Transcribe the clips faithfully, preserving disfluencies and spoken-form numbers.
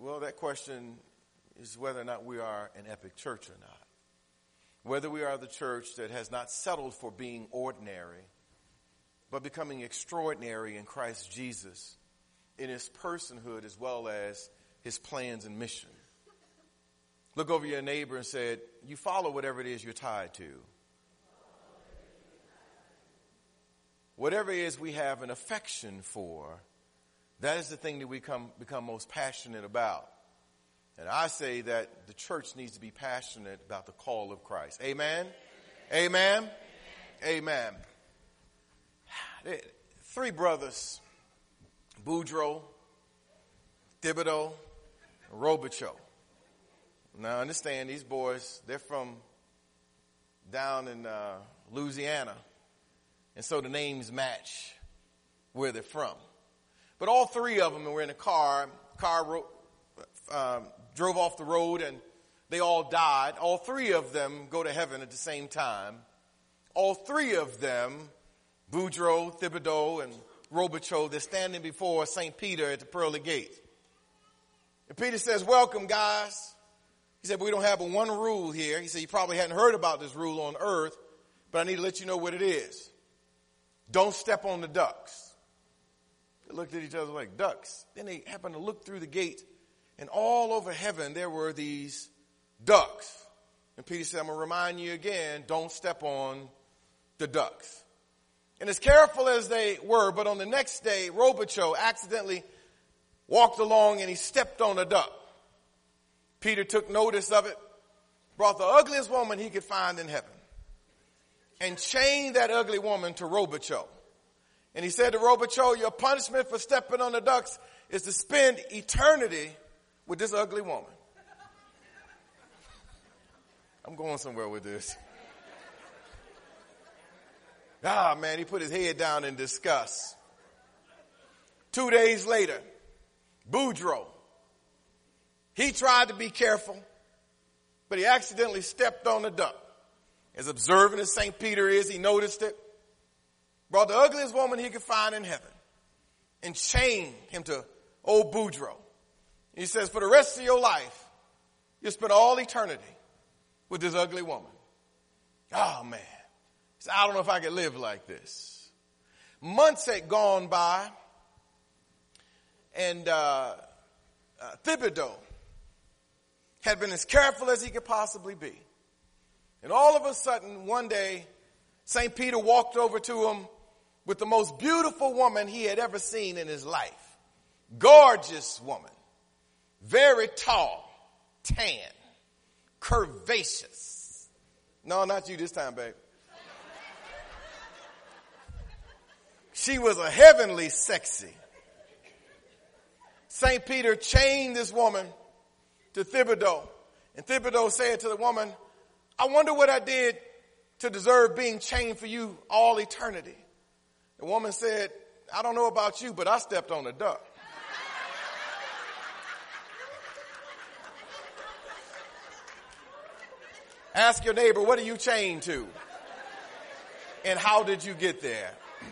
Well, that question is whether or not we are an epic church or not. Whether we are the church that has not settled for being ordinary, but becoming extraordinary in Christ Jesus, in his personhood as well as his plans and mission. Look over your neighbor and say, you follow whatever it is you're tied to. Whatever it is we have an affection for, that is the thing that we come, become most passionate about. And I say that the church needs to be passionate about the call of Christ. Amen? Amen? Amen. Amen. Three brothers, Boudreaux, Thibodeau, and Robichaud. Now understand, these boys, they're from down in uh, Louisiana. And so the names match where they're from. But all three of them were in a car. Car ro- um, drove off the road and they all died. All three of them go to heaven at the same time. All three of them, Boudreaux, Thibodeau, and Robichaud, they're standing before Saint Peter at the pearly gate. And Peter says, welcome, guys. He said, but we don't have but one rule here. He said, you probably hadn't heard about this rule on earth, but I need to let you know what it is. Don't step on the ducks. They looked at each other like ducks. Then they happened to look through the gate, and all over heaven there were these ducks. And Peter said, I'm going to remind you again, don't step on the ducks. And as careful as they were, but on the next day, Robichaud accidentally walked along and he stepped on a duck. Peter took notice of it, brought the ugliest woman he could find in heaven, and chained that ugly woman to Robichaud. And he said to Robichaud, your punishment for stepping on the ducks is to spend eternity with this ugly woman. I'm going somewhere with this. Ah, man, he put his head down in disgust. Two days later, Boudreaux, he tried to be careful, but he accidentally stepped on a duck. As observant as Saint Peter is, he noticed it, brought the ugliest woman he could find in heaven, and chained him to old Boudreaux. He says, for the rest of your life, you'll spend all eternity with this ugly woman. Oh, man. He said, I don't know if I could live like this. Months had gone by, and uh, uh, Thibodeau had been as careful as he could possibly be. And all of a sudden, one day, Saint Peter walked over to him with the most beautiful woman he had ever seen in his life. Gorgeous woman. Very tall, tan, curvaceous. No, not you this time, babe. She was a heavenly sexy. Saint Peter chained this woman to Thibodeau. And Thibodeau said to the woman, I wonder what I did to deserve being chained for you all eternity. The woman said, I don't know about you, but I stepped on a duck. Ask your neighbor, what are you chained to? And how did you get there?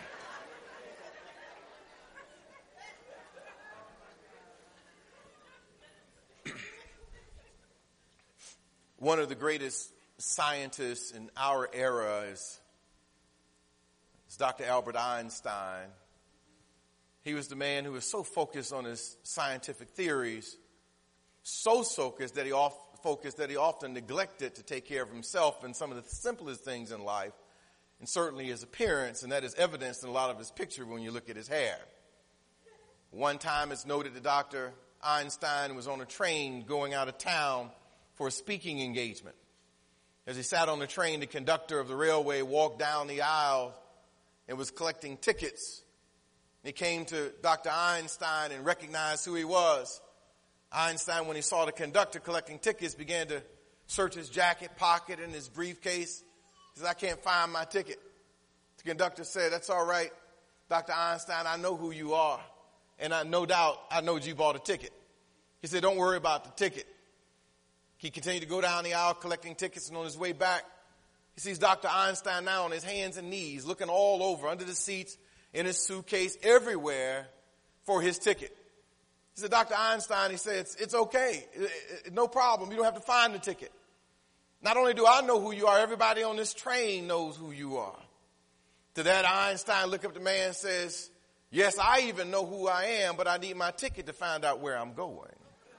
One of the greatest scientists in our era is, is Doctor Albert Einstein. He was the man who was so focused on his scientific theories, so focused that he off, focused that he often neglected to take care of himself and some of the simplest things in life, and certainly his appearance, and that is evidenced in a lot of his picture when you look at his hair. One time it's noted that Doctor Einstein was on a train going out of town for a speaking engagement. As he sat on the train, the conductor of the railway walked down the aisle and was collecting tickets. He came to Doctor Einstein and recognized who he was. Einstein, when he saw the conductor collecting tickets, began to search his jacket pocket and his briefcase. He said, I can't find my ticket. The conductor said, that's all right, Doctor Einstein, I know who you are. And I no doubt I know you bought a ticket. He said, don't worry about the ticket. He continued to go down the aisle collecting tickets, and on his way back, he sees Doctor Einstein now on his hands and knees, looking all over, under the seats, in his suitcase, everywhere for his ticket. He said, Doctor Einstein, he said, it's, it's okay. It, it, no problem. You don't have to find the ticket. Not only do I know who you are, everybody on this train knows who you are. To that, Einstein looked up at the man and says, yes, I even know who I am, but I need my ticket to find out where I'm going.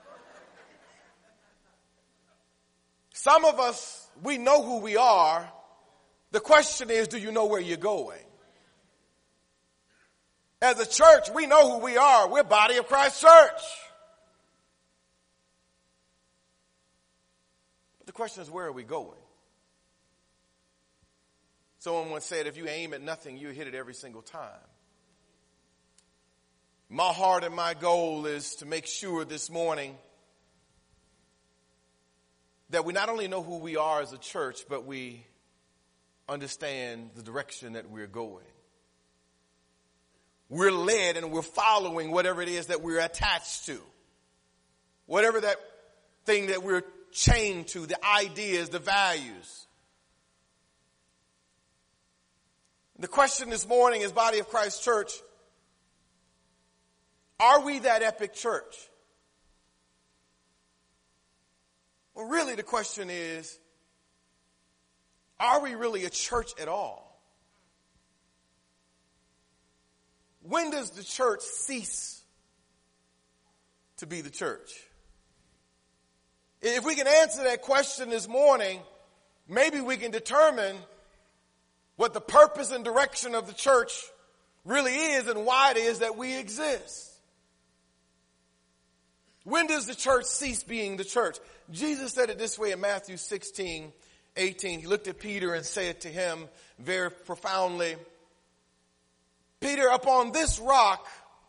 Some of us, we know who we are. The question is, do you know where you're going? As a church, we know who we are. We're Body of Christ Church. But the question is, where are we going? Someone once said, if you aim at nothing, you hit it every single time. My heart and my goal is to make sure this morning that we not only know who we are as a church, but we understand the direction that we're going. We're led and we're following whatever it is that we're attached to. Whatever that thing that we're chained to, the ideas, the values. The question this morning is, Body of Christ Church, are we that epic church? Well, really the question is, are we really a church at all? When does the church cease to be the church? If we can answer that question this morning, maybe we can determine what the purpose and direction of the church really is and why it is that we exist. When does the church cease being the church? Jesus said it this way in Matthew sixteen, eighteen. He looked at Peter and said to him very profoundly, Peter, upon this rock,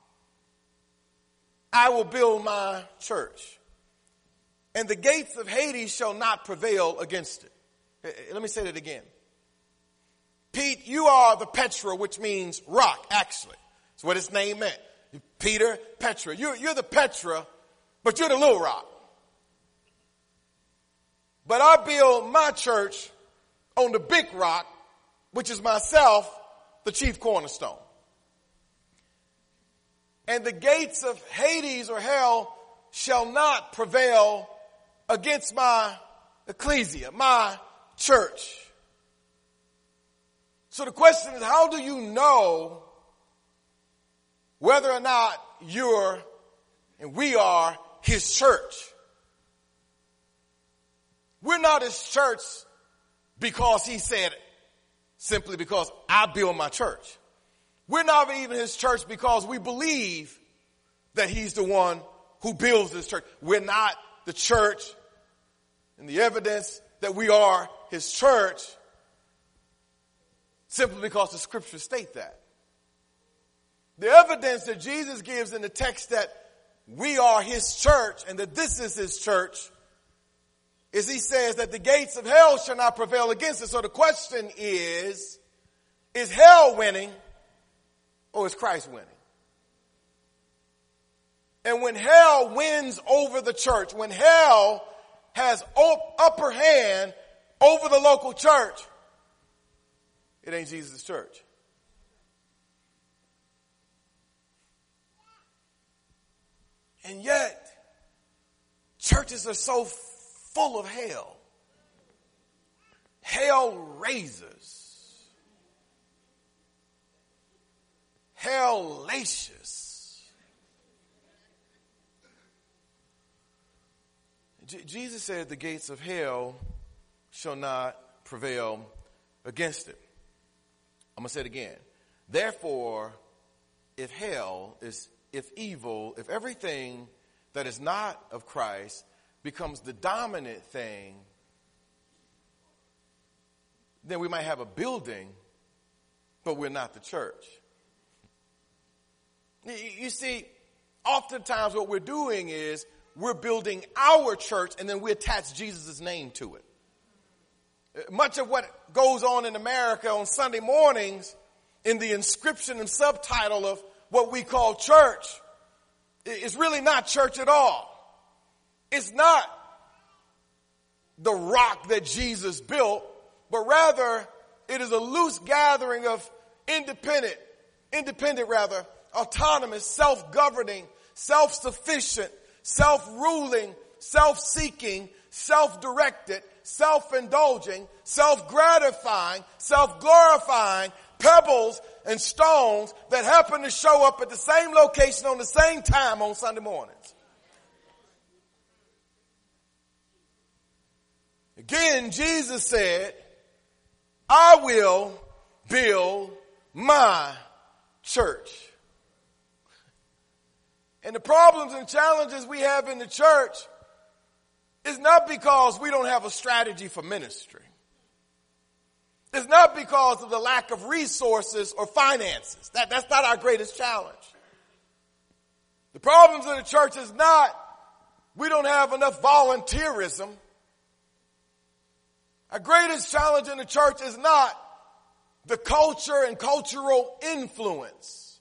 I will build my church, and the gates of Hades shall not prevail against it. Let me say that again. Pete, you are the Petra, which means rock, actually. That's what its name meant. Peter, Petra. You're, you're the Petra, but you're the little rock. But I build my church on the big rock, which is myself, the chief cornerstone. And the gates of Hades or hell shall not prevail against my ecclesia, my church. So the question is, how do you know whether or not you're and we are his church? We're not his church because he said it, simply because I build my church. We're not even his church because we believe that he's the one who builds this church. We're not the church, and the evidence that we are his church simply because the scriptures state that. The evidence that Jesus gives in the text that we are his church and that this is his church is he says that the gates of hell shall not prevail against it. So the question is, is hell winning or is Christ winning? And when hell wins over the church, when hell has op- upper hand over the local church, it ain't Jesus' church. And yet, churches are so full of hell. Hell raisers. Hellacious. J- Jesus said the gates of hell shall not prevail against it. I'm going to say it again. Therefore, if hell is, if evil, if everything that is not of Christ becomes the dominant thing, then we might have a building, but we're not the church. You see, oftentimes what we're doing is we're building our church and then we attach Jesus' name to it. Much of what goes on in America on Sunday mornings in the inscription and subtitle of what we call church is really not church at all. It's not the rock that Jesus built, but rather it is a loose gathering of independent, independent rather, autonomous, self-governing, self-sufficient, self-ruling, self-seeking, self-directed, self-indulging, self-gratifying, self-glorifying pebbles and stones that happen to show up at the same location on the same time on Sunday mornings. Again, Jesus said, I will build my church. And the problems and challenges we have in the church is not because we don't have a strategy for ministry. It's not because of the lack of resources or finances. That, that's not our greatest challenge. The problems in the church is not we don't have enough volunteerism. Our greatest challenge in the church is not the culture and cultural influence.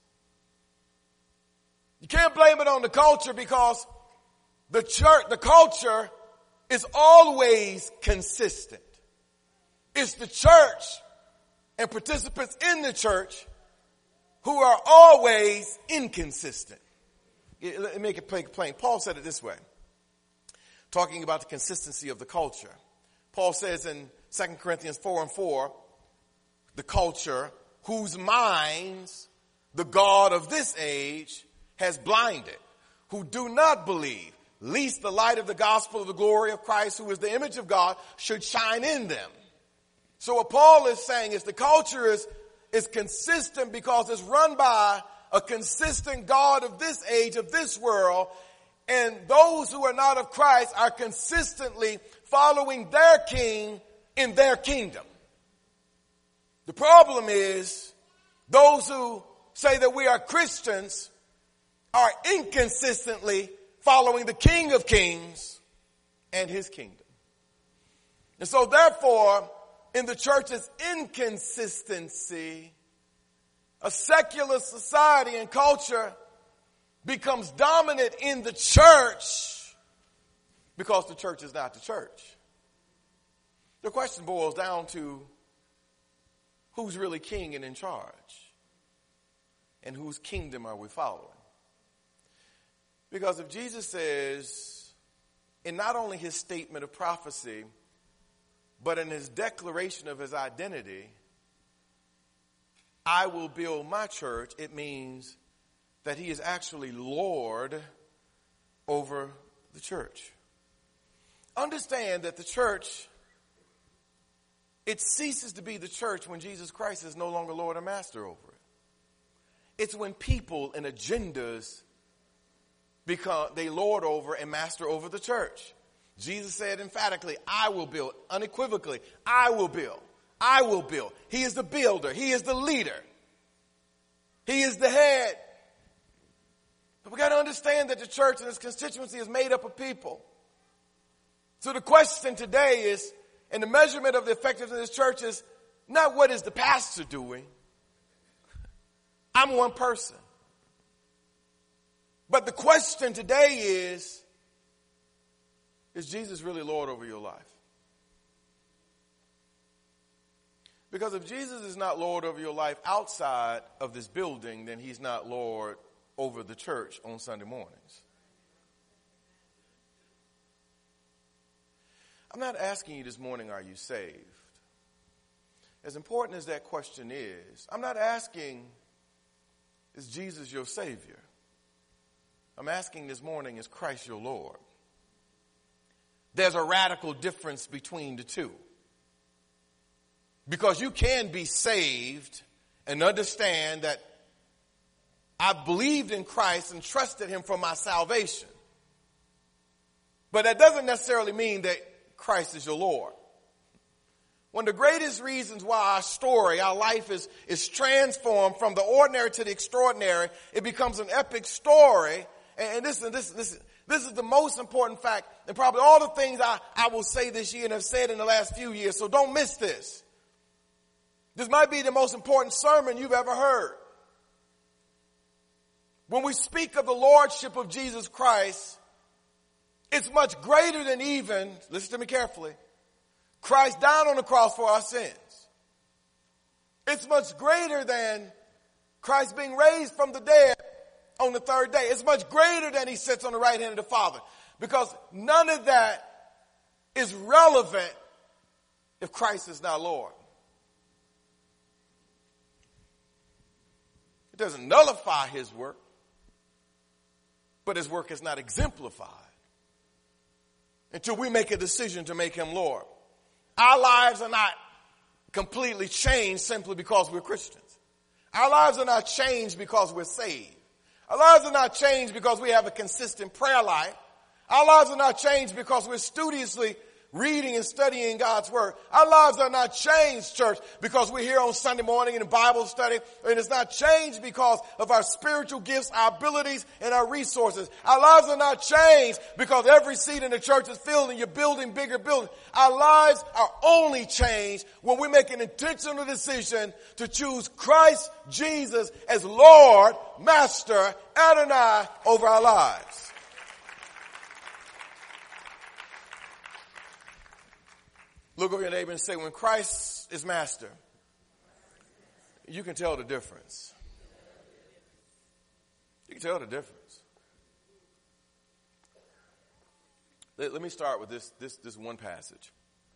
You can't blame it on the culture because the church, the culture is always consistent. It's the church and participants in the church who are always inconsistent. Let me make it plain. Paul said it this way, talking about the consistency of the culture. Paul says in Second Corinthians four and four, the culture whose minds the God of this age has blinded, who do not believe, lest the light of the gospel of the glory of Christ, who is the image of God, should shine in them. So what Paul is saying is the culture is, is consistent because it's run by a consistent God of this age, of this world, and those who are not of Christ are consistently following their king in their kingdom. The problem is those who say that we are Christians are inconsistently following the King of Kings and his kingdom. And so therefore, in the church's inconsistency, a secular society and culture becomes dominant in the church because the church is not the church. The question boils down to who's really king and in charge, and whose kingdom are we following? Because if Jesus says, in not only his statement of prophecy, but in his declaration of his identity, I will build my church, it means that he is actually Lord over the church. Understand that the church, it ceases to be the church when Jesus Christ is no longer Lord or Master over it. It's when people and agendas become, they lord over and master over the church. Jesus said emphatically, I will build, unequivocally, I will build, I will build. He is the builder. He is the leader. He is the head. But we got to understand that the church and its constituency is made up of people. So the question today is, and the measurement of the effectiveness of this church is not what is the pastor doing. I'm one person. But the question today is, is Jesus really Lord over your life? Because if Jesus is not Lord over your life outside of this building, then he's not Lord over the church on Sunday mornings. I'm not asking you this morning, are you saved? As important as that question is, I'm not asking, is Jesus your Savior? I'm asking this morning, is Christ your Lord? There's a radical difference between the two. Because you can be saved and understand that I believed in Christ and trusted him for my salvation. But that doesn't necessarily mean that Christ is your Lord. One of the greatest reasons why our story, our life is, is transformed from the ordinary to the extraordinary, it becomes an epic story. And, and this, this, this, this is the most important fact, and probably all the things I, I will say this year and have said in the last few years, so don't miss this. This might be the most important sermon you've ever heard. When we speak of the lordship of Jesus Christ, it's much greater than even, listen to me carefully, Christ died on the cross for our sins. It's much greater than Christ being raised from the dead on the third day. It's much greater than he sits on the right hand of the Father. Because none of that is relevant if Christ is not Lord. It doesn't nullify his work, but his work is not exemplified until we make a decision to make him Lord. Our lives are not completely changed simply because we're Christians. Our lives are not changed because we're saved. Our lives are not changed because we have a consistent prayer life. Our lives are not changed because we're studiously reading and studying God's word. Our lives are not changed, church, because we're here on Sunday morning in Bible study. And it's not changed because of our spiritual gifts, our abilities, and our resources. Our lives are not changed because every seat in the church is filled and you're building bigger buildings. Our lives are only changed when we make an intentional decision to choose Christ Jesus as Lord, Master, Adonai over our lives. Look over your neighbor and say, when Christ is master, you can tell the difference. You can tell the difference. Let, let me start with this, this, this one passage.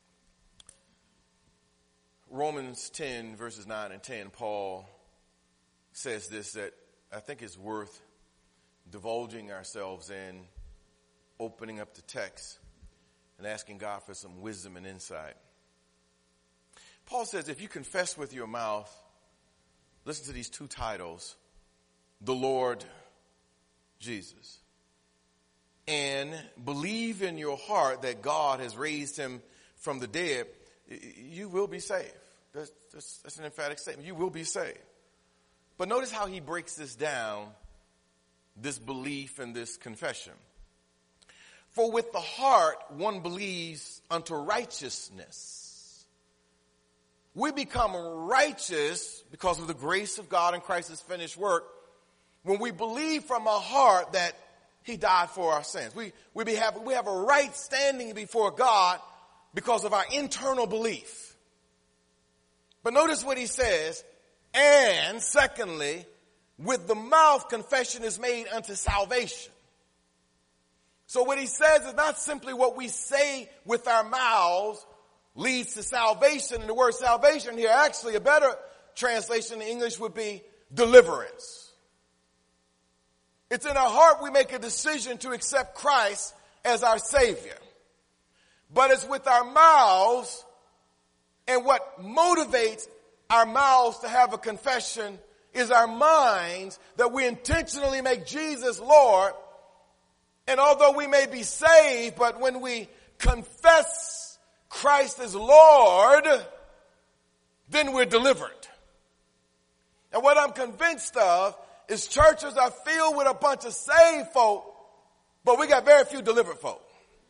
Romans ten, verses nine and ten, Paul says this that I think is worth divulging ourselves in, opening up the text, and asking God for some wisdom and insight. Paul says, if you confess with your mouth, listen to these two titles, the Lord Jesus, and believe in your heart that God has raised him from the dead, you will be saved. That's, that's, that's an emphatic statement. You will be saved. But notice how he breaks this down, this belief and this confession. For with the heart one believes unto righteousness. We become righteous because of the grace of God and Christ's finished work when we believe from our heart that he died for our sins. We, we, be have, we have a right standing before God because of our internal belief. But notice what he says, and secondly, with the mouth confession is made unto salvation. So what he says is not simply what we say with our mouths leads to salvation. And the word salvation here, actually a better translation in English would be deliverance. It's in our heart we make a decision to accept Christ as our Savior. But it's with our mouths, and what motivates our mouths to have a confession is our minds, that we intentionally make Jesus Lord. And although we may be saved, but when we confess Christ as Lord, then we're delivered. And what I'm convinced of is churches are filled with a bunch of saved folk, but we got very few delivered folk.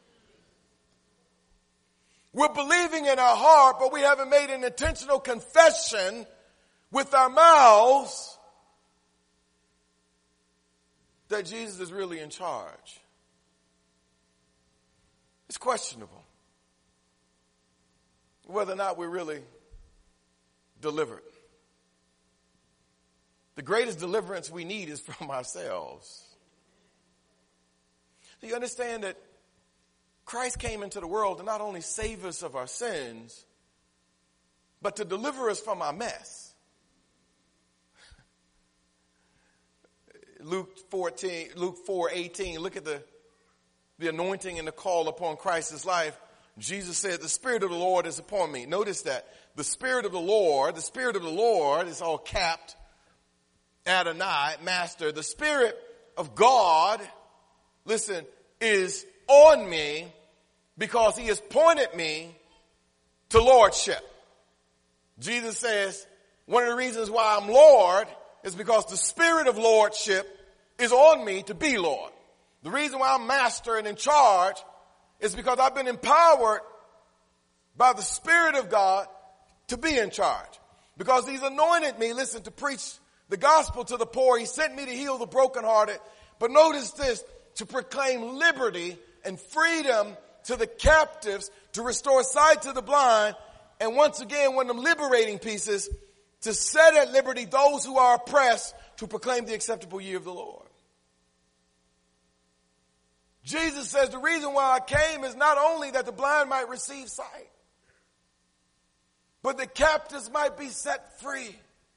We're believing in our heart, but we haven't made an intentional confession with our mouths that Jesus is really in charge. It's questionable whether or not we're really delivered. The greatest deliverance we need is from ourselves. Do you understand that Christ came into the world to not only save us of our sins, but to deliver us from our mess? Luke fourteen, Luke four eighteen, look at the The anointing and the call upon Christ's life. Jesus said, the Spirit of the Lord is upon me. Notice that the Spirit of the Lord, the Spirit of the Lord is all capped, Adonai, Master. The Spirit of God, listen, is on me because he has pointed me to lordship. Jesus says, one of the reasons why I'm Lord is because the Spirit of lordship is on me to be Lord. The reason why I'm master and in charge is because I've been empowered by the Spirit of God to be in charge. Because he's anointed me, listen, to preach the gospel to the poor. He sent me to heal the brokenhearted. But notice this, to proclaim liberty and freedom to the captives, to restore sight to the blind, and once again, one of them liberating pieces, to set at liberty those who are oppressed, to proclaim the acceptable year of the Lord. Jesus says the reason why I came is not only that the blind might receive sight, but the captives might be set free,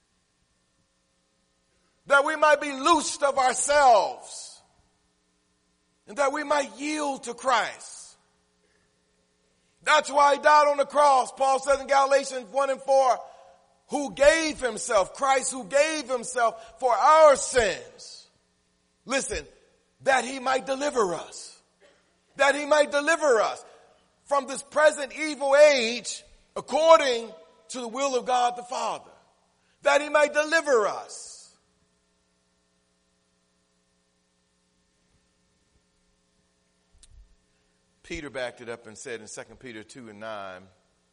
that we might be loosed of ourselves, and that we might yield to Christ. That's why he died on the cross. Paul says in Galatians one and four, who gave himself, Christ who gave himself for our sins. Listen, that he might deliver us. That he might deliver us from this present evil age according to the will of God the Father. That he might deliver us. Peter backed it up and said in Second Peter two and nine,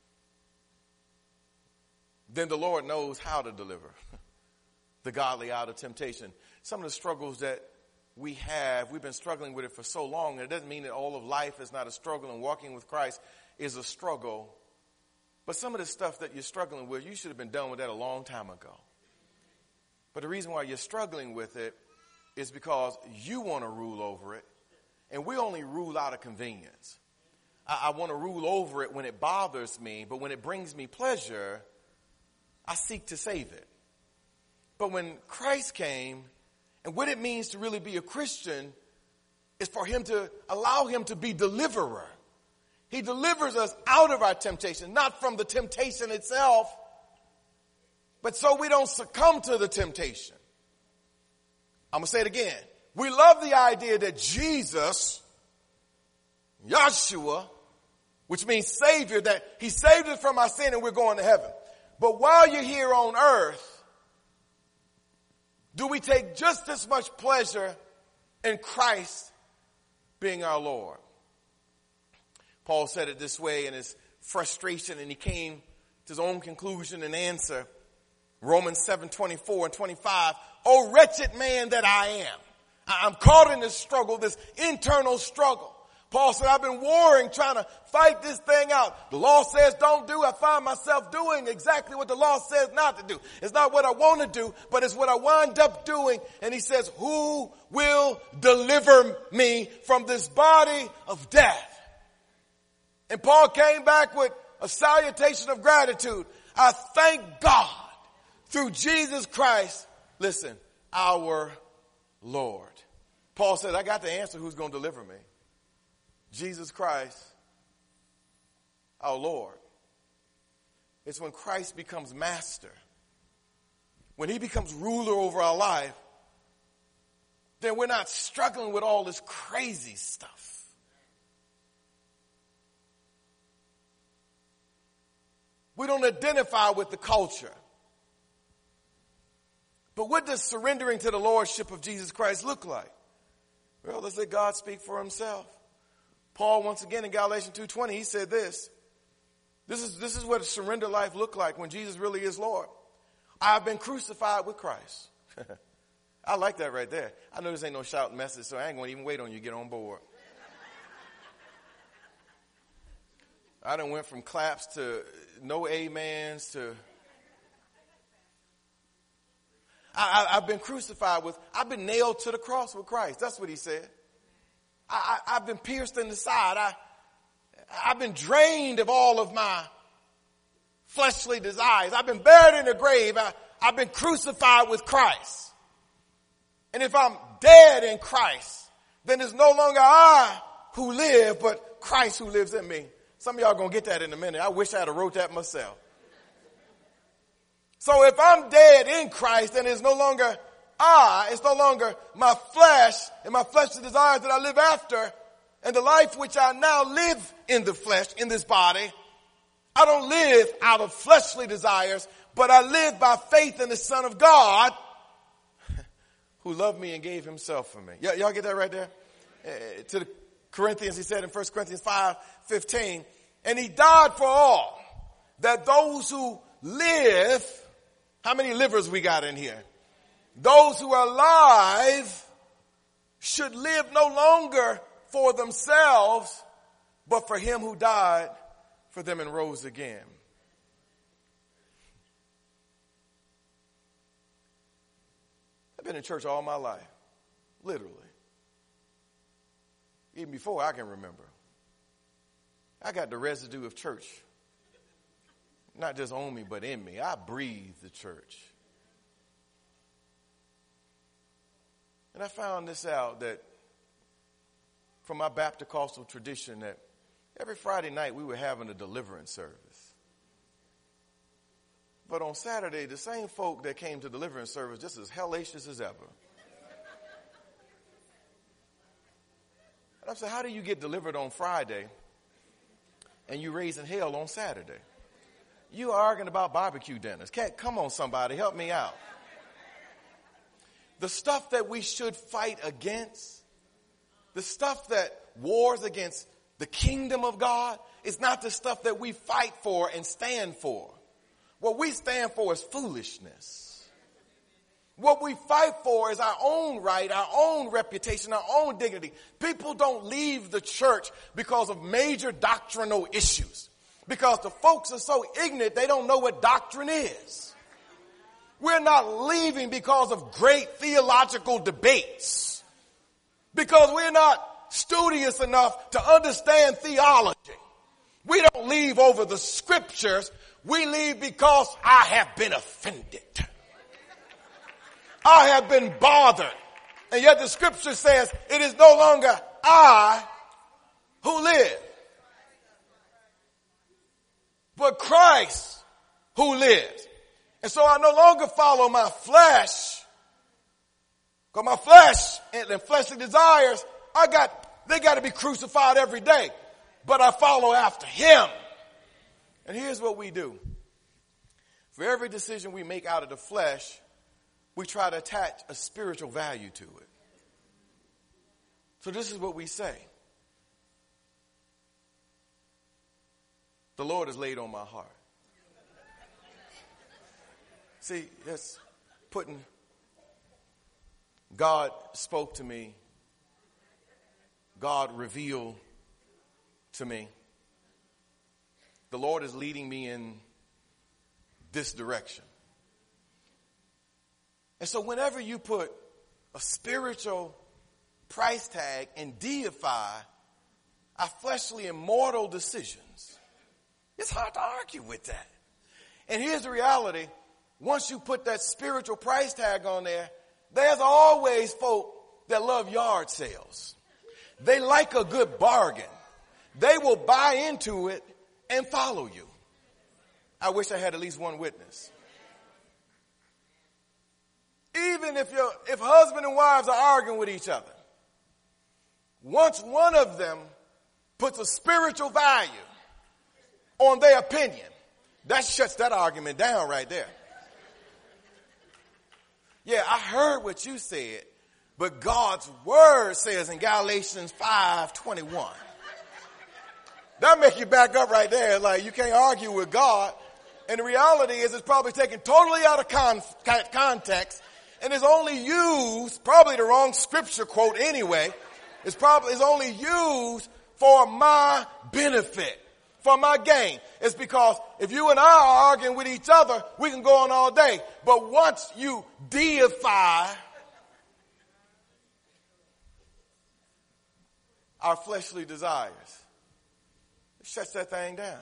then the Lord knows how to deliver the godly out of temptation. Some of the struggles that we have, we've been struggling with it for so long, and it doesn't mean that all of life is not a struggle, and walking with Christ is a struggle. But some of the stuff that you're struggling with, you should have been done with that a long time ago. But the reason why you're struggling with it is because you want to rule over it, and we only rule out of convenience. I, I want to rule over it when it bothers me, but when it brings me pleasure, I seek to save it. But when Christ came, and what it means to really be a Christian is for him to allow him to be deliverer. He delivers us out of our temptation, not from the temptation itself, but so we don't succumb to the temptation. I'm going to say it again. We love the idea that Jesus, Yeshua, which means Savior, that he saved us from our sin and we're going to heaven. But while you're here on earth, do we take just as much pleasure in Christ being our Lord? Paul said it this way in his frustration, and he came to his own conclusion and answer. Romans seven, twenty-four and twenty-five. Oh, wretched man that I am. I'm caught in this struggle, this internal struggle. Paul said, I've been warring, trying to fight this thing out. The law says don't do. I find myself doing exactly what the law says not to do. It's not what I want to do, but it's what I wind up doing. And he says, who will deliver me from this body of death? And Paul came back with a salutation of gratitude. I thank God through Jesus Christ, listen, our Lord. Paul said, I got the answer who's going to deliver me. Jesus Christ, our Lord. It's when Christ becomes master. When he becomes ruler over our life, then we're not struggling with all this crazy stuff. We don't identify with the culture. But what does surrendering to the lordship of Jesus Christ look like? Well, let's let God speak for himself. Paul, once again in Galatians two twenty, he said this. This is, this is what a surrender life looked like when Jesus really is Lord. I've been crucified with Christ. I like that right there. I know this ain't no shouting message, so I ain't going to even wait on you to get on board. I done went from claps to no amens to... I, I, I've been crucified with... I've been nailed to the cross with Christ. That's what he said. I, I, I've been pierced in the side. I, I've been drained of all of my fleshly desires. I've been buried in the grave. I, I've been crucified with Christ. And if I'm dead in Christ, then it's no longer I who live, but Christ who lives in me. Some of y'all going to get that in a minute. I wish I had wrote that myself. So if I'm dead in Christ, then it's no longer I, it's no longer my flesh and my fleshly desires that I live after, and the life which I now live in the flesh, in this body. I don't live out of fleshly desires, but I live by faith in the Son of God who loved me and gave himself for me. Y- y'all get that right there? Uh, to the Corinthians, he said in First Corinthians five fifteen, and he died for all, that those who live, how many livers we got in here? Those who are alive should live no longer for themselves, but for him who died for them and rose again. I've been in church all my life, literally. even before I can remember. I got the residue of church, not just on me, but in me. I breathe the church. And I found this out, that from my Baptist Baptist tradition, that every Friday night we were having a deliverance service. But on Saturday, the same folk that came to deliverance service just as hellacious as ever. And I said, how do you get delivered on Friday and you raising hell on Saturday? You are arguing about barbecue dinners. Can't, come on, somebody, help me out. The stuff that we should fight against, the stuff that wars against the kingdom of God, is not the stuff that we fight for and stand for. What we stand for is foolishness. What we fight for is our own right, our own reputation, our own dignity. People don't leave the church because of major doctrinal issues, because the folks are so ignorant they don't know what doctrine is. We're not leaving because of great theological debates, because we're not studious enough to understand theology. We don't leave over the scriptures. We leave because I have been offended. I have been bothered. And yet the scripture says it is no longer I who live, but Christ who lives. And so I no longer follow my flesh, because my flesh and the fleshly desires, I got, they got to be crucified every day. But I follow after him. And here's what we do. For every decision we make out of the flesh, we try to attach a spiritual value to it. So this is what we say. The Lord has laid on my heart. See, that's putting, God spoke to me. God revealed to me. The Lord is leading me in this direction. And so whenever you put a spiritual price tag and deify our fleshly and mortal decisions, it's hard to argue with that. And here's the reality. Once you put that spiritual price tag on there, there's always folk that love yard sales. They like a good bargain. They will buy into it and follow you. I wish I had at least one witness. Even if you're, if husband and wives are arguing with each other, once one of them puts a spiritual value on their opinion, that shuts that argument down right there. Yeah, I heard what you said, but God's word says in Galatians five twenty-one. That make you back up right there. Like, you can't argue with God. And the reality is it's probably taken totally out of con- context and is only used, probably the wrong scripture quote anyway. It's probably, it's only used for my benefit, for my gain. It's because if you and I are arguing with each other, we can go on all day. But once you deify our fleshly desires, it shuts that thing down.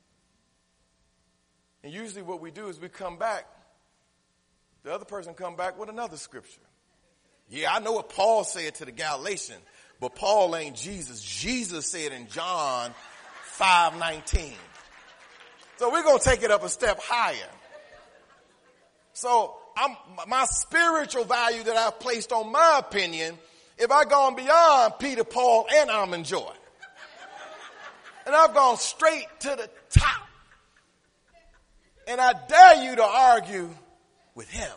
And usually what we do is we come back, the other person come back with another scripture. Yeah, I know what Paul said to the Galatians, but Paul ain't Jesus. Jesus said in John five nineteen. So we're going to take it up a step higher. So I'm, my spiritual value that I've placed on my opinion, if I've gone beyond Peter, Paul, and Almond Joy, and I've gone straight to the top, and I dare you to argue with him.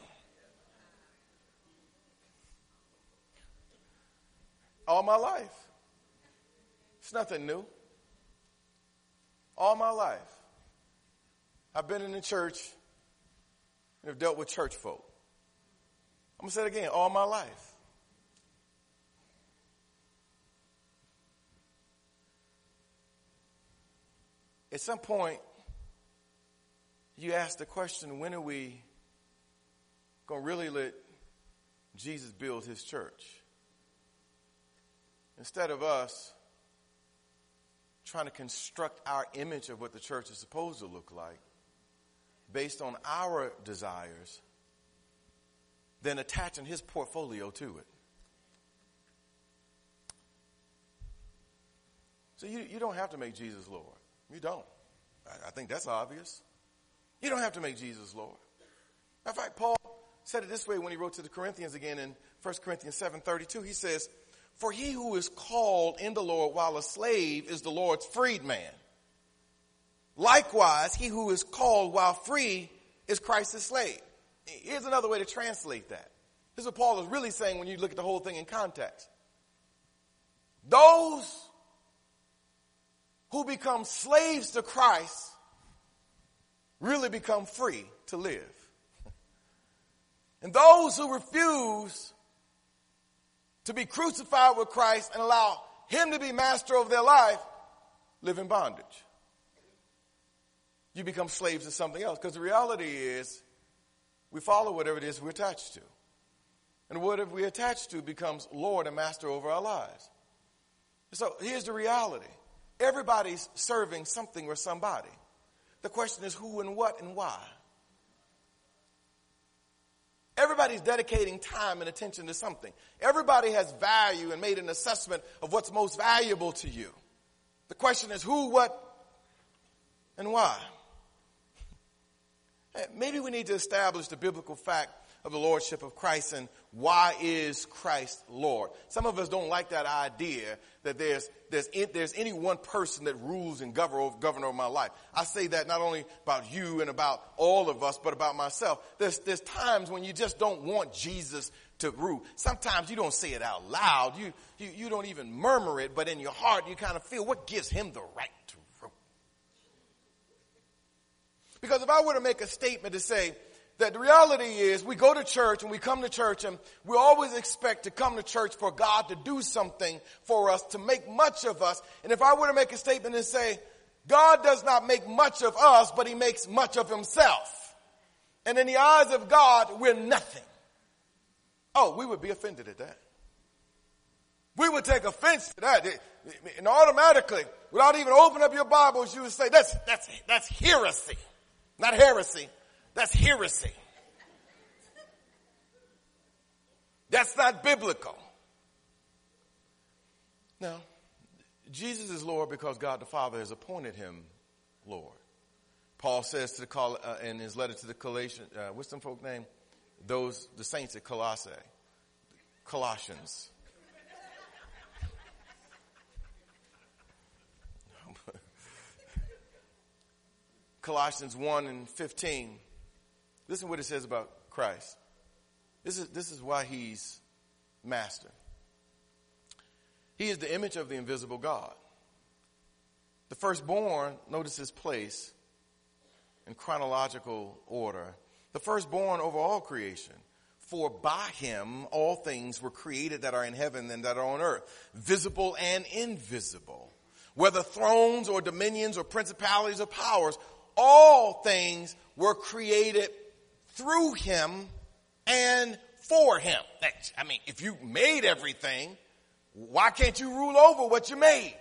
All my life. It's nothing new. All my life. I've been in the church and have dealt with church folk. I'm going to say it again. All my life. At some point, you ask the question, when are we going to really let Jesus build his church? instead of us trying to construct our image of what the church is supposed to look like based on our desires, then attaching his portfolio to it. So you, you don't have to make Jesus Lord. You don't. I, I think that's obvious. You don't have to make Jesus Lord. In fact, Paul said it this way when he wrote to the Corinthians again in First Corinthians seven thirty-two. He says, "For he who is called in the Lord while a slave is the Lord's freedman. Likewise, he who is called while free is Christ's slave." Here's another way to translate that. This is what Paul is really saying when you look at the whole thing in context. Those who become slaves to Christ really become free to live. And those who refuse to be crucified with Christ and allow him to be master of their life live in bondage. You become slaves to something else, because the reality is we follow whatever it is we're attached to. And whatever we're attached to becomes Lord and master over our lives. So here's the reality. Everybody's serving something or somebody. The question is who and what and why. Everybody's dedicating time and attention to something. Everybody has value and made an assessment of what's most valuable to you. The question is who, what, and why. Maybe we need to establish the biblical fact of the lordship of Christ and why is Christ Lord. Some of us don't like that idea that there's there's there's any one person that rules and govern over, govern over my life. I say that not only about you and about all of us, but about myself. There's there's times when you just don't want Jesus to rule. Sometimes you don't say it out loud. You you you don't even murmur it, but in your heart you kind of feel what gives him the right to rule. Because if I were to make a statement to say that the reality is we go to church and we come to church and we always expect to come to church for God to do something for us, to make much of us. And if I were to make a statement and say, God does not make much of us, but he makes much of himself. And in the eyes of God, we're nothing. Oh, we would be offended at that. We would take offense to that. And automatically, without even opening up your Bibles, you would say, that's, that's, that's heresy. Not heresy. That's heresy. That's not biblical. No. Jesus is Lord because God the Father has appointed him Lord. Paul says to the Col- uh, in his letter to the Colossians, uh, what's some folk name? Those, the saints at Colossae. Colossians. Colossians one and fifteen. Listen to what it says about Christ. This is, this is why he's master. He is the image of the invisible God. The firstborn, notice his place in chronological order. The firstborn over all creation. For by him all things were created that are in heaven and that are on earth, visible and invisible. Whether thrones or dominions or principalities or powers, all things were created through him and for him. I mean, if you made everything, why can't you rule over what you made?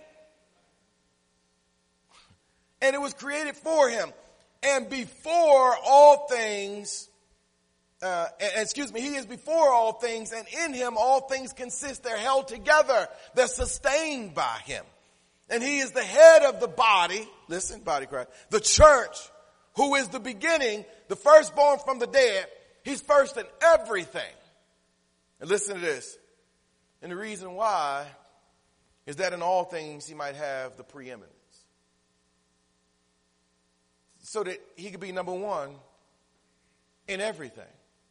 And it was created for him. And before all things, uh, excuse me, he is before all things, and in him all things consist. They're held together. They're sustained by him. And he is the head of the body, listen, body Christ, the church, who is the beginning, the firstborn from the dead. He's first in everything. And listen to this. And the reason why is that in all things he might have the preeminence. So that he could be number one in everything.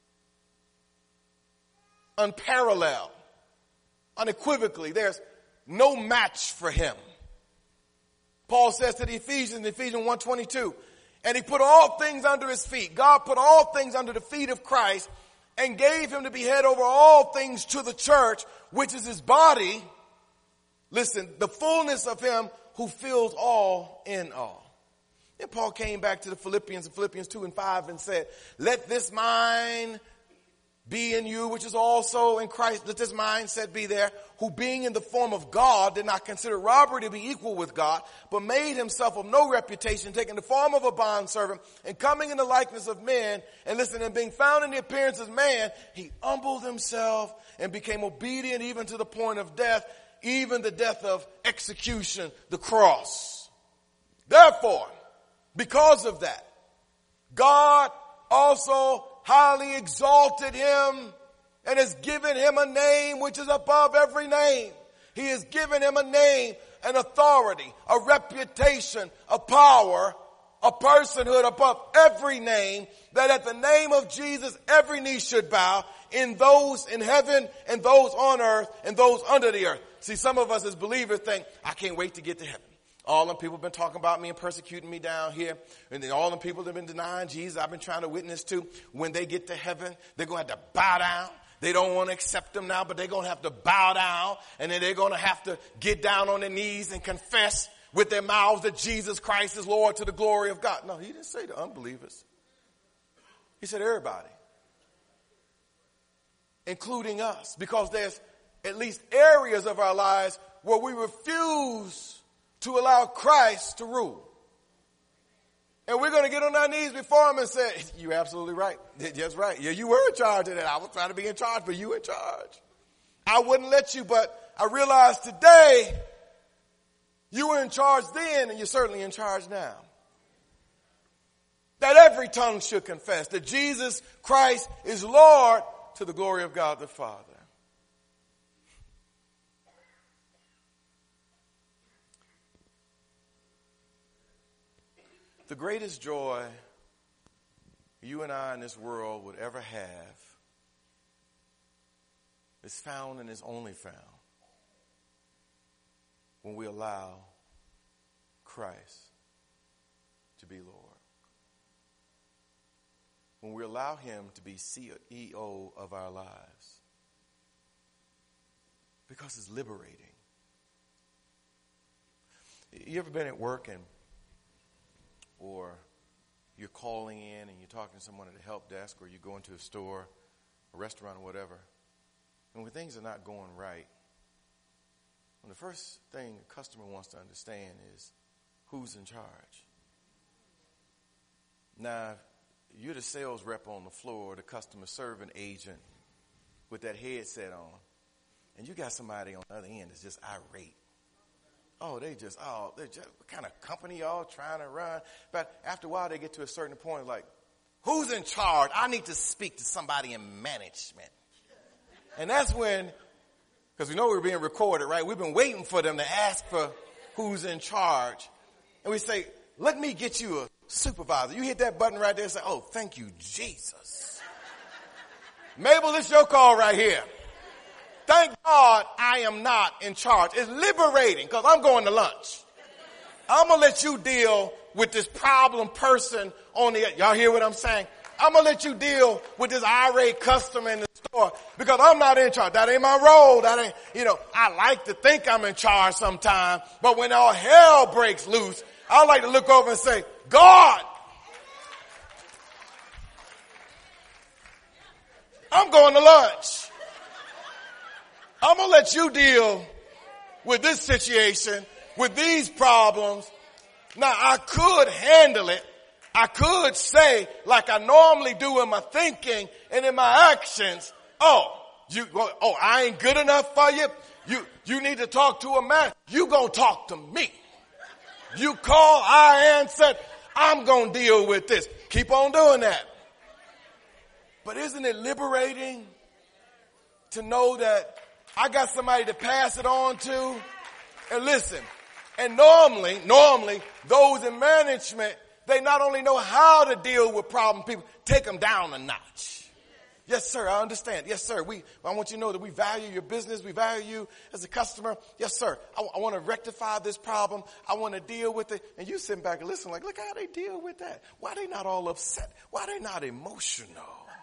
Unparalleled. Unequivocally. There's no match for him. Paul says to the Ephesians in Ephesians one twenty-two, and he put all things under his feet. God put all things under the feet of Christ and gave him to be head over all things to the church, which is his body. Listen, the fullness of him who fills all in all. And Paul came back to the Philippians in Philippians two and five and said, let this mind be in you, which is also in Christ. Let this mindset be there, who being in the form of God did not consider robbery to be equal with God, but made himself of no reputation, taking the form of a bondservant and coming in the likeness of men. And listen, and being found in the appearance of man, he humbled himself and became obedient even to the point of death, even the death of execution, the cross. Therefore, because of that, God also highly exalted him and has given him a name which is above every name. He has given him a name, an authority, a reputation, a power, a personhood above every name, that at the name of Jesus every knee should bow, in those in heaven and those on earth and those under the earth. See, some of us as believers think, I can't wait to get to heaven. All them people have been talking about me and persecuting me down here. And then all them people that have been denying Jesus, I've been trying to witness to. When they get to heaven, they're going to have to bow down. They don't want to accept him now, but they're going to have to bow down. And then they're going to have to get down on their knees and confess with their mouths that Jesus Christ is Lord to the glory of God. No, he didn't say the unbelievers. He said everybody, including us, because there's at least areas of our lives where we refuse to allow Christ to rule. And we're going to get on our knees before him and say, you're absolutely right. That's right. Yeah, you were in charge of that. I was trying to be in charge, but you in charge. I wouldn't let you, but I realized today you were in charge then, and you're certainly in charge now. That every tongue should confess that Jesus Christ is Lord to the glory of God the Father. The greatest joy you and I in this world would ever have is found and is only found when we allow Christ to be Lord. When we allow him to be C E O of our lives. Because it's liberating. You ever been at work and or you're calling in and you're talking to someone at the help desk, or you go into a store, a restaurant, or whatever, and when things are not going right, well, the first thing a customer wants to understand is who's in charge. Now, you're the sales rep on the floor, the customer serving agent with that headset on, and you got somebody on the other end that's just irate. Oh, they just, oh, they're just, what kind of company y'all trying to run? But after a while, they get to a certain point like, who's in charge? I need to speak to somebody in management. And that's when, because we know we're being recorded, right? We've been waiting for them to ask for who's in charge. And we say, let me get you a supervisor. You hit that button right there and say, oh, thank you, Jesus. Mabel, it's your call right here. Thank God I am not in charge. It's liberating because I'm going to lunch. I'm going to let you deal with this problem person on the, y'all hear what I'm saying? I'm going to let you deal with this irate customer in the store because I'm not in charge. That ain't my role. That ain't, you know, I like to think I'm in charge sometimes, but when all hell breaks loose, I like to look over and say, God, I'm going to lunch. I'm going to let you deal with this situation, with these problems. Now, I could handle it. I could say, like I normally do in my thinking and in my actions, oh, you, oh, I ain't good enough for you. You, you need to talk to a man. You gonna talk to me. You call, I answered. I'm gonna deal with this. Keep on doing that. But isn't it liberating to know that I got somebody to pass it on to? And listen, and normally, normally, those in management, they not only know how to deal with problem people, take them down a notch. Yes, sir, I understand. Yes, sir, we, I want you to know that we value your business. We value you as a customer. Yes, sir, I, I want to rectify this problem. I want to deal with it. And you sitting back and listen like, look how they deal with that. Why are they not all upset? Why are they not emotional?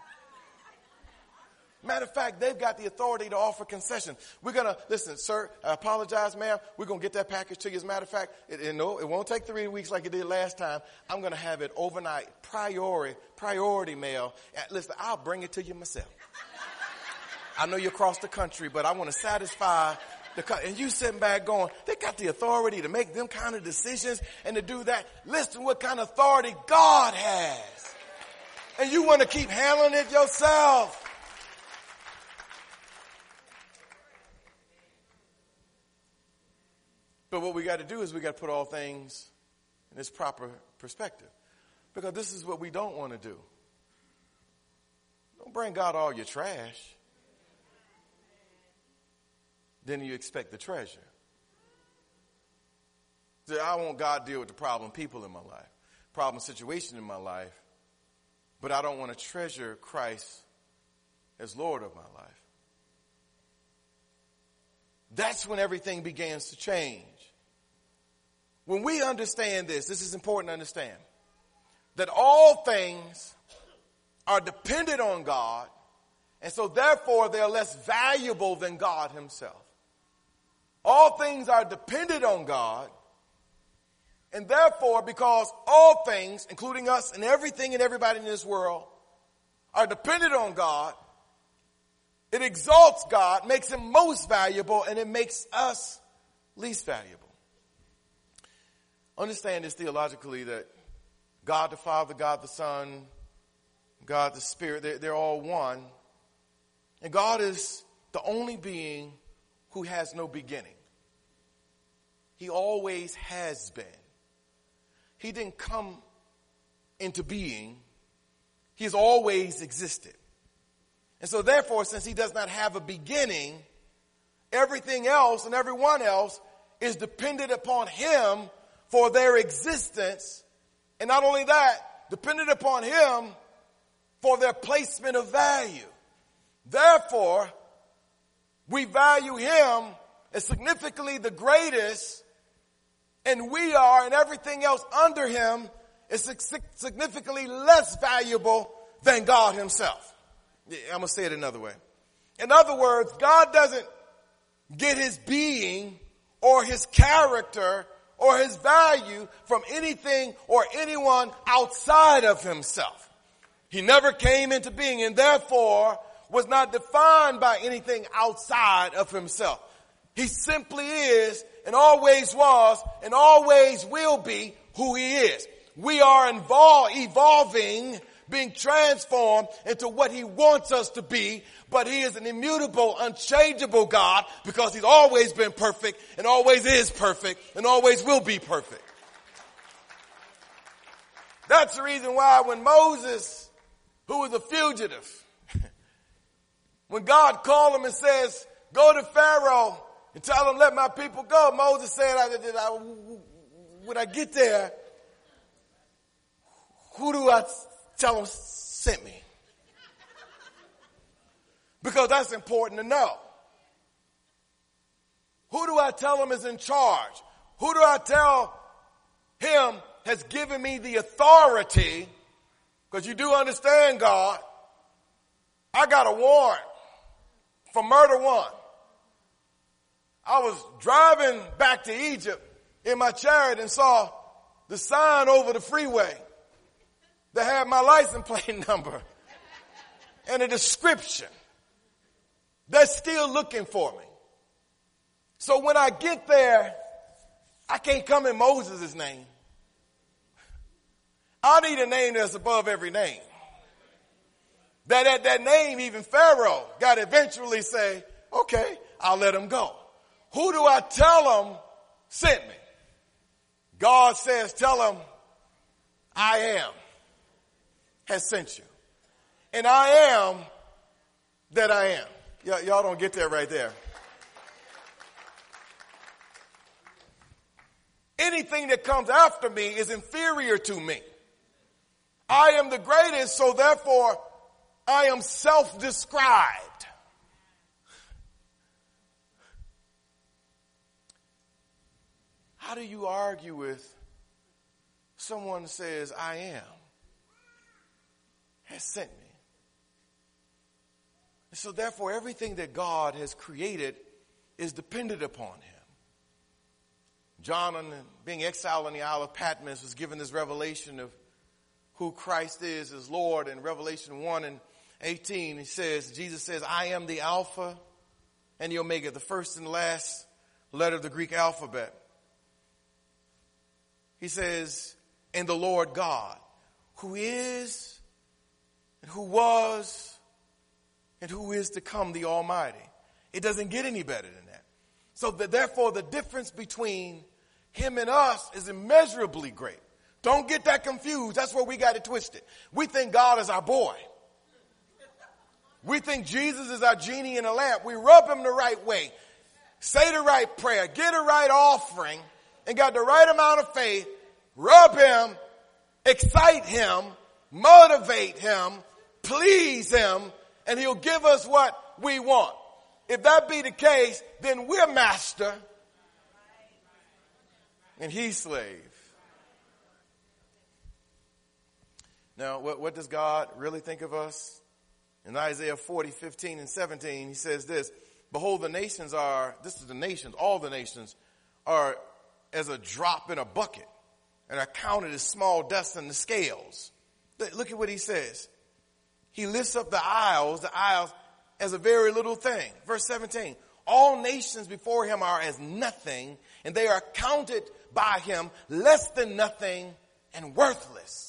Matter of fact, they've got the authority to offer concession. We're going to, listen, sir, I apologize, ma'am. We're going to get that package to you. As a matter of fact, it, it, no, it won't take three weeks like it did last time. I'm going to have it overnight, priority, priority mail. And listen, I'll bring it to you myself. I know you're across the country, but I want to satisfy the country. And you sitting back going, they got the authority to make them kind of decisions and to do that. Listen what kind of authority God has. And you want to keep handling it yourself. But what we got to do is we got to put all things in its proper perspective. Because this is what we don't want to do. Don't bring God all your trash. Then you expect the treasure. So I want God to deal with the problem people in my life, problem situation in my life, but I don't want to treasure Christ as Lord of my life. That's when everything begins to change. When we understand this, this is important to understand, that all things are dependent on God, and so therefore they are less valuable than God himself. All things are dependent on God, and therefore because all things, including us and everything and everybody in this world, are dependent on God, it exalts God, makes him most valuable, and it makes us least valuable. Understand this theologically, that God the Father, God the Son, God the Spirit, they're, they're all one. And God is the only being who has no beginning. He always has been. He didn't come into being. He has always existed. And so therefore, since he does not have a beginning, everything else and everyone else is dependent upon him for their existence. And not only that, dependent upon him for their placement of value. Therefore, we value him as significantly the greatest, and we are, and everything else under him is significantly less valuable than God himself. I'm going to say it another way. In other words, God doesn't get his being or his character or his value from anything or anyone outside of himself. He never came into being and therefore was not defined by anything outside of himself. He simply is and always was and always will be who he is. We are involved, evolving, being transformed into what he wants us to be, but he is an immutable, unchangeable God because he's always been perfect and always is perfect and always will be perfect. That's the reason why when Moses, who was a fugitive, when God called him and says, go to Pharaoh and tell him, let my people go, Moses said, I, I, when I get there, who do I tell him sent me? Because that's important to know. Who do I tell him is in charge? Who do I tell him has given me the authority? Because you do understand, God, I got a warrant for murder one. I was driving back to Egypt in my chariot and saw the sign over the freeway that had my license plate number and a description. They're still looking for me. So when I get there, I can't come in Moses' name. I need a name that's above every name. That at that name, even Pharaoh got to eventually say, okay, I'll let him go. Who do I tell him sent me? God says, tell him, I am has sent you. And I am that I am. Y- y'all don't get that right there. Anything that comes after me is inferior to me. I am the greatest, so therefore I am self-described. How do you argue with someone who says, I am, has sent me? And so therefore everything that God has created is dependent upon him. John, on being exiled on the Isle of Patmos, was given this revelation of who Christ is as Lord in Revelation one. And eighteen, he says, Jesus says, I am the Alpha and the Omega, the first and last letter of the Greek alphabet. He says, and the Lord God, who is and who was and who is to come, the Almighty. It doesn't get any better than that. So that therefore the difference between him and us is immeasurably great. Don't get that confused. That's where we got it twisted. We think God is our boy. We think Jesus is our genie in a lamp. We rub him the right way, say the right prayer, get the right offering, and got the right amount of faith, rub him, excite him, motivate him, please him, and he'll give us what we want. If that be the case, then we're master and he's slave. Now, what, what does God really think of us? In Isaiah forty, fifteen and seventeen, he says this, behold, the nations are, this is the nations, all the nations are as a drop in a bucket and are counted as small dust in the scales. Look at what he says. He lifts up the isles, the isles as a very little thing. Verse seventeen, all nations before him are as nothing, and they are counted by him less than nothing and worthless.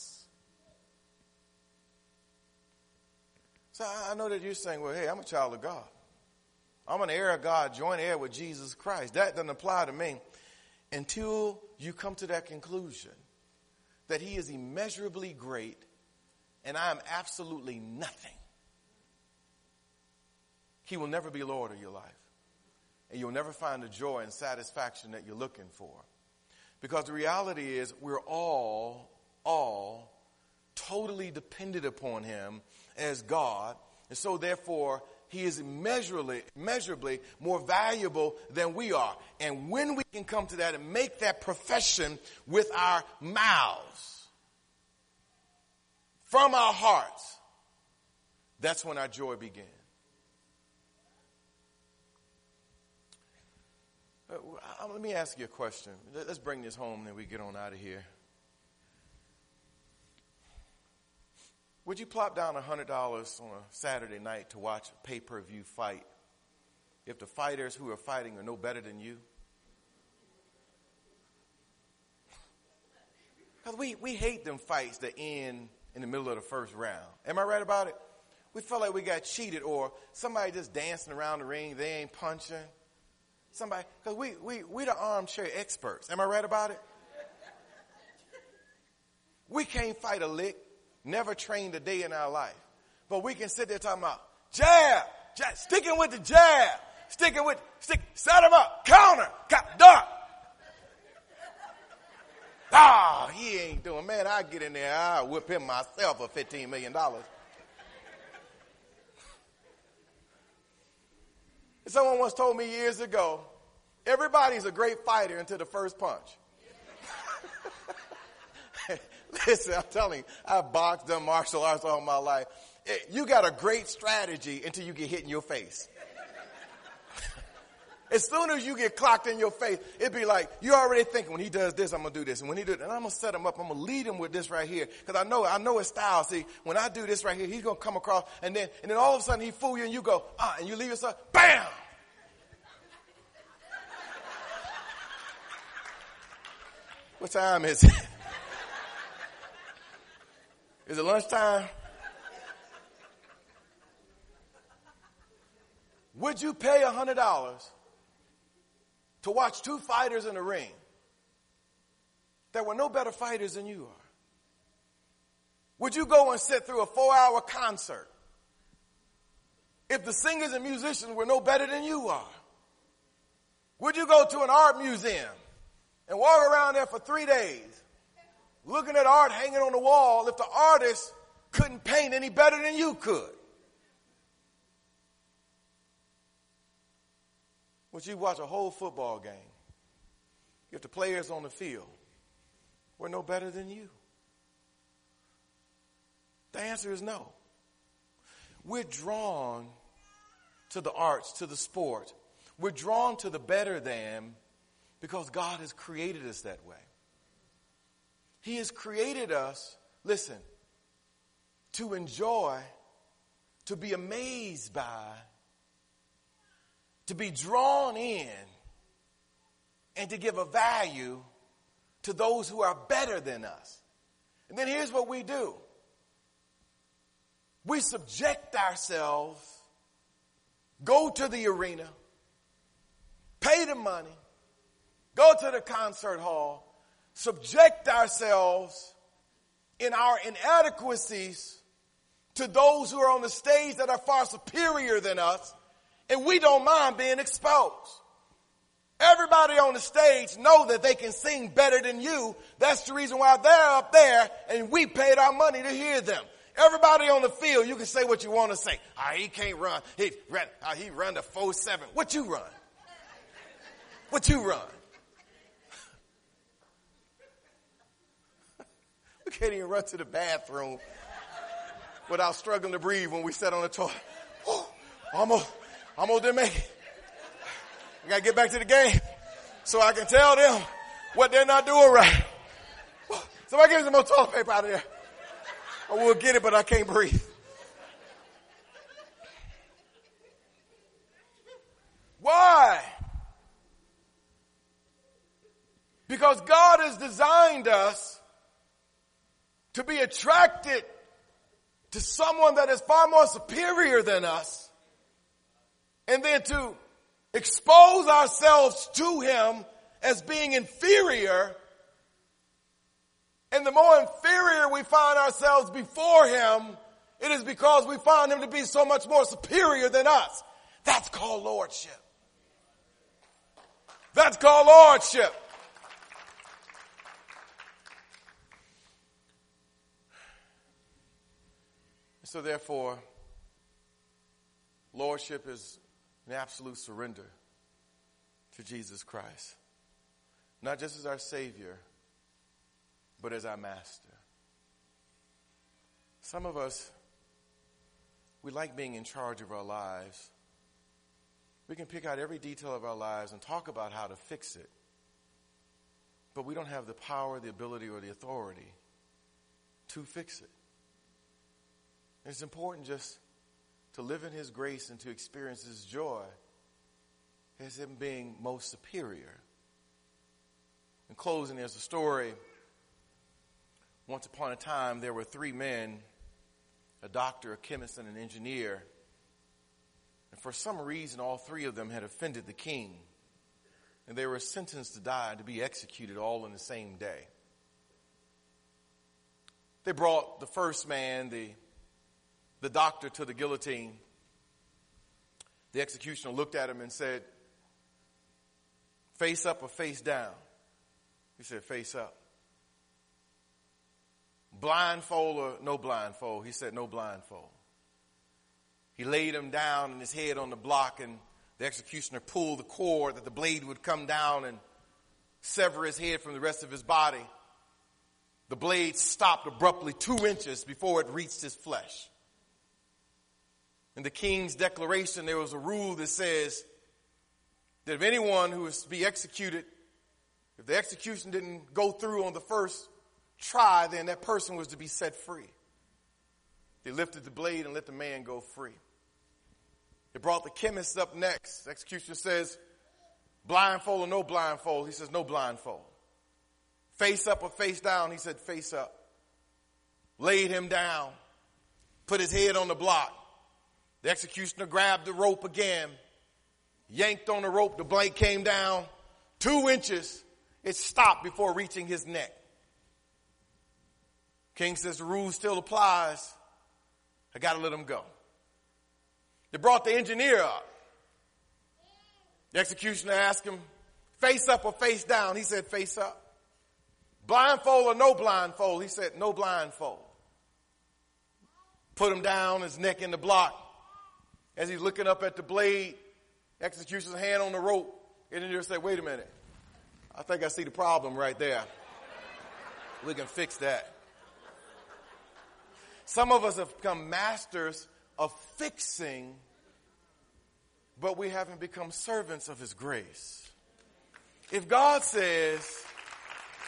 So I know that you're saying, well, hey, I'm a child of God. I'm an heir of God, joint heir with Jesus Christ. That doesn't apply to me until you come to that conclusion that he is immeasurably great and I am absolutely nothing. He will never be Lord of your life. And you'll never find the joy and satisfaction that you're looking for. Because the reality is we're all, all totally dependent upon him as God. And so therefore, he is immeasurably, immeasurably more valuable than we are. And when we can come to that and make that profession with our mouths, from our hearts, that's when our joy begins. Uh, let me ask you a question. Let's bring this home and then we get on out of here. Would you plop down one hundred dollars on a Saturday night to watch a pay-per-view fight if the fighters who are fighting are no better than you? Because we, we hate them fights that end in the middle of the first round. Am I right about it? We feel like we got cheated or somebody just dancing around the ring, they ain't punching. Somebody, because we, we, we the armchair experts. Am I right about it? We can't fight a lick. Never trained a day in our life. But we can sit there talking about jab, jab, sticking with the jab, sticking with, stick, set him up, counter, duck. Ah, oh, he ain't doing, man, I get in there, I whip him myself for fifteen million dollars. Someone once told me years ago, everybody's a great fighter until the first punch. Listen, I'm telling you, I've boxed, done martial arts all my life. You got a great strategy until you get hit in your face. As soon as you get clocked in your face, it'd be like, you're already thinking, when he does this, I'm going to do this. And when he does, and I'm going to set him up, I'm going to lead him with this right here. Because I know, I know his style. See, when I do this right here, he's going to come across, and then, and then all of a sudden he fool you and you go, ah, and you leave yourself, bam! What time is it? Is it lunchtime? Would you pay one hundred dollars to watch two fighters in the ring that were no better fighters than you are? Would you go and sit through a four-hour concert if the singers and musicians were no better than you are? Would you go to an art museum and walk around there for three days looking at art hanging on the wall if the artist couldn't paint any better than you could? Would you watch a whole football game if the players on the field were no better than you? The answer is no. We're drawn to the arts, to the sport. We're drawn to the better than because God has created us that way. He has created us, listen, to enjoy, to be amazed by, to be drawn in, and to give a value to those who are better than us. And then here's what we do. We subject ourselves, go to the arena, pay the money, go to the concert hall, subject ourselves in our inadequacies to those who are on the stage that are far superior than us, and we don't mind being exposed. Everybody on the stage know that they can sing better than you. That's the reason why they're up there, and we paid our money to hear them. Everybody on the field, you can say what you want to say. Ah, he can't run. He ran, ah, he run the four seven. What you run? What you run? We can't even run to the bathroom without struggling to breathe when we sat on the toilet. Oh, almost, almost didn't make it. I got to get back to the game so I can tell them what they're not doing right. Somebody give me some more toilet paper out of there. Or we'll get it, but I can't breathe. Why? Because God has designed us to be attracted to someone that is far more superior than us, and then to expose ourselves to him as being inferior. And the more inferior we find ourselves before him, it is because we find him to be so much more superior than us. That's called lordship. That's called lordship. So therefore, lordship is an absolute surrender to Jesus Christ. Not just as our Savior, but as our master. Some of us, we like being in charge of our lives. We can pick out every detail of our lives and talk about how to fix it. But we don't have the power, the ability, or the authority to fix it. And it's important just to live in his grace and to experience his joy as him being most superior. In closing, there's a story. Once upon a time, there were three men, a doctor, a chemist, and an engineer. And for some reason, all three of them had offended the king. And they were sentenced to die and to be executed all in the same day. They brought the first man, the, the doctor, to the guillotine. The executioner looked at him and said, "Face up or face down?" He said, "Face up." "Blindfold or no blindfold?" He said, "No blindfold." He laid him down and his head on the block, and the executioner pulled the cord that the blade would come down and sever his head from the rest of his body. The blade stopped abruptly two inches before it reached his flesh. In the king's declaration, there was a rule that says that if anyone who is to be executed, if the execution didn't go through on the first try, then that person was to be set free. They lifted the blade and let the man go free. They brought the chemist up next. The executioner says, "Blindfold or no blindfold?" He says, "No blindfold." "Face up or face down?" He said, "Face up." Laid him down, put his head on the block. The executioner grabbed the rope again, yanked on the rope. The blade came down two inches. It stopped before reaching his neck. King says, "The rule still applies. I got to let him go." They brought the engineer up. The executioner asked him, "Face up or face down?" He said, "Face up." "Blindfold or no blindfold?" He said, "No blindfold." Put him down, his neck in the block. As he's looking up at the blade, executioner's hand on the rope. The engineer said, "Wait a minute. I think I see the problem right there. We can fix that." Some of us have become masters of fixing, but we haven't become servants of his grace. If God says,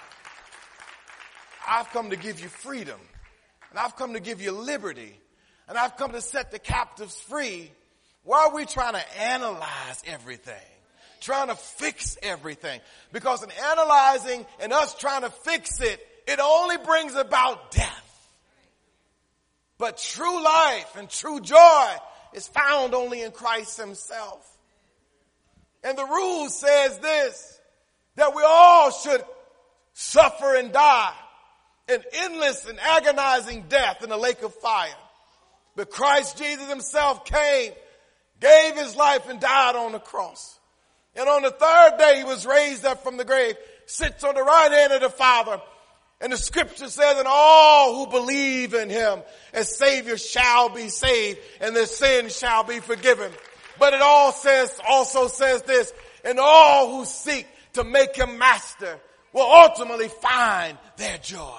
"I've come to give you freedom, and I've come to give you liberty, and I've come to set the captives free, why are we trying to analyze everything? Trying to fix everything? Because in analyzing and us trying to fix it, it only brings about death. But true life and true joy is found only in Christ himself. And the rule says this, that we all should suffer and die an endless and agonizing death in the lake of fire. But Christ Jesus himself came, gave his life and died on the cross. And on the third day he was raised up from the grave, sits on the right hand of the Father. And the scripture says, and all who believe in him as Savior shall be saved, and their sins shall be forgiven. But it all says, also says this, and all who seek to make him master will ultimately find their joy.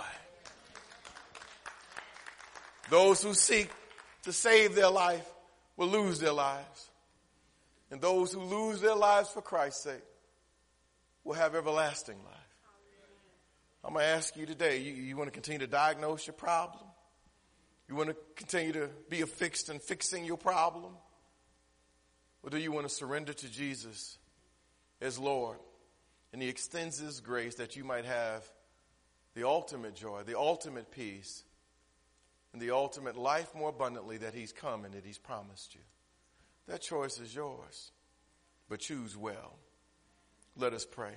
Those who seek to save their life will lose their lives. And those who lose their lives for Christ's sake will have everlasting life. I'm going to ask you today, you, you want to continue to diagnose your problem? You want to continue to be affixed in fixing your problem? Or do you want to surrender to Jesus as Lord? And he extends his grace that you might have the ultimate joy, the ultimate peace, and the ultimate life more abundantly that he's come and that he's promised you. That choice is yours, but choose well. Let us pray.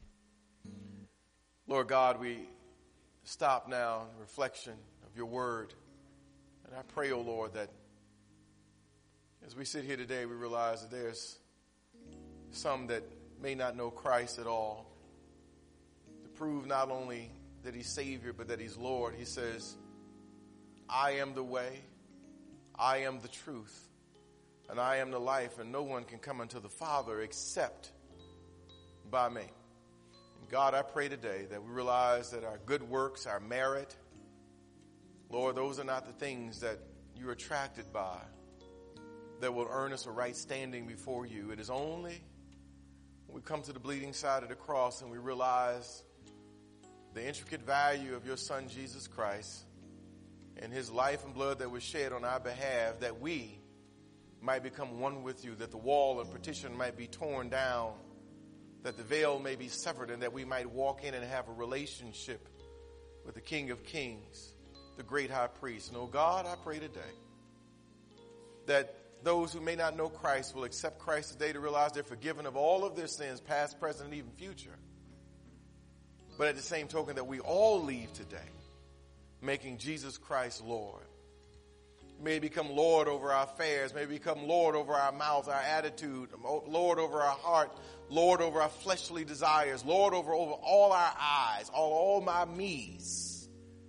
Lord God, we stop now in reflection of your word. And I pray, oh Lord, that as we sit here today, we realize that there's some that may not know Christ at all. To prove not only that he's Savior, but that he's Lord, he says, I am the way, I am the truth, and I am the life, and no one can come unto the Father except by me. And God, I pray today that we realize that our good works, our merit, Lord, those are not the things that you're attracted by that will earn us a right standing before you. It is only when we come to the bleeding side of the cross and we realize the intricate value of your Son, Jesus Christ, and his life and blood that was shed on our behalf, that we might become one with you, that the wall of partition might be torn down, that the veil may be severed, and that we might walk in and have a relationship with the King of Kings, the great high priest. And oh God, I pray today that those who may not know Christ will accept Christ today to realize they're forgiven of all of their sins, past, present, and even future. But at the same token, that we all leave today making Jesus Christ Lord. May he become Lord over our affairs. May he become Lord over our mouths, our attitude, Lord over our heart, Lord over our fleshly desires, Lord over, over all our eyes, all, all my me's.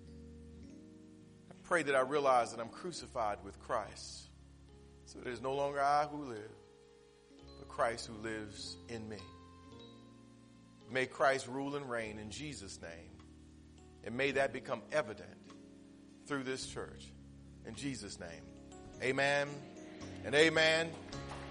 I pray that I realize that I'm crucified with Christ. So it is no longer I who live, but Christ who lives in me. May Christ rule and reign in Jesus' name. And may that become evident through this church. In Jesus' name, amen and amen